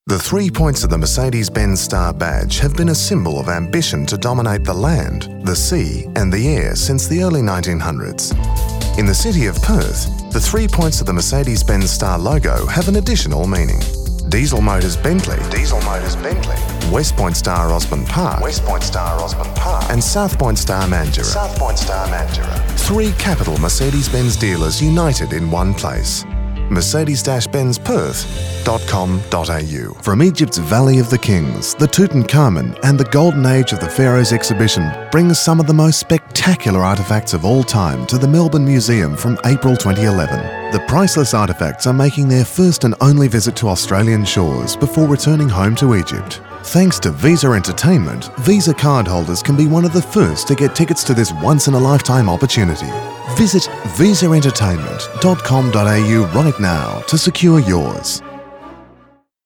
The 3 points of the Mercedes-Benz Star Badge have been a symbol of ambition to dominate the land, the sea and the air since the early 1900s. In the city of Perth, the 3 points of the Mercedes-Benz Star logo have an additional meaning. Diesel Motors Bentley, West Point Star Osborne Park, and South Point Star Mandurah. 3 capital Mercedes-Benz dealers united in one place. Mercedes-Benz-Perth.com.au. From Egypt's Valley of the Kings, the Tutankhamun and the Golden Age of the Pharaohs exhibition brings some of the most spectacular artefacts of all time to the Melbourne Museum from April 2011. The priceless artefacts are making their first and only visit to Australian shores before returning home to Egypt. Thanks to Visa Entertainment, Visa cardholders can be one of the first to get tickets to this once-in-a-lifetime opportunity. Visit visaentertainment.com.au right now to secure yours.